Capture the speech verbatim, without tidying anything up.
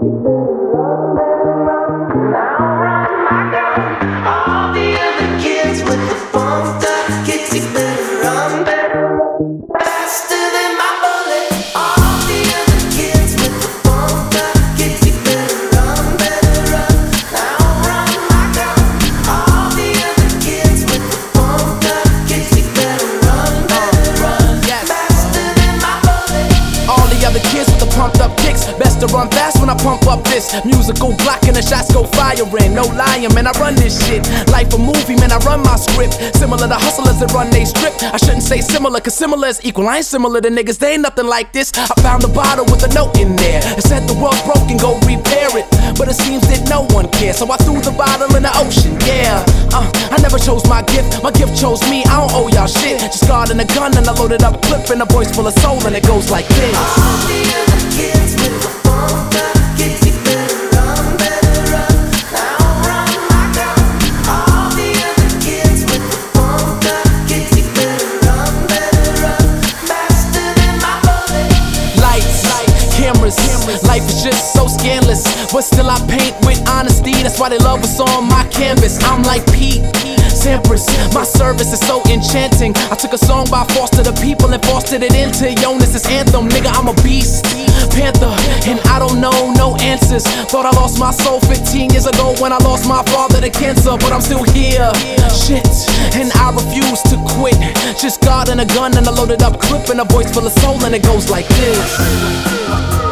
All the other kids with the pumped up kids, you better run, better run faster than my bullet. All the other kids with the pumped up kids, you better run, better run. Now run my gun. All the other kids with the pumped up kids, you better run, better run faster than my bullet. All the other kids with the pumped up kicks, best to run fast when I pump up this musical block and the shots go firing. No lying, man, I run this shit. Life a movie, man, I run my script. Similar to hustlers that run they strip. I shouldn't say similar, cause similar is equal. I ain't similar to niggas, they ain't nothing like this. I found a bottle with a note in there. It said the world's broken, go repair it. But it seems that no one cares, so I threw the bottle in the ocean, yeah. uh, I never chose my gift, my gift chose me. I don't owe y'all shit. Just guard and a gun and I loaded up clip and a voice full of soul and it goes like this. All the other kids with the pumped up kids, you better run, better run. Now run my gun. All the other kids with the pumped up kids, you better run, better run faster than my bullet. Lights, cameras, life is just so scandalous, but still I paint with honesty. That's why they love what's on my canvas. I'm like Pete Sampras, my service is so enchanting. I took a song by Foster the People and fostered it into Jonas' anthem. Nigga, I'm a beast, panther, and I don't know no answers. Thought I lost my soul fifteen years ago when I lost my father to cancer, but I'm still here. Shit, and I refuse to quit. Just God and a gun and a loaded up clip and a voice full of soul and it goes like this.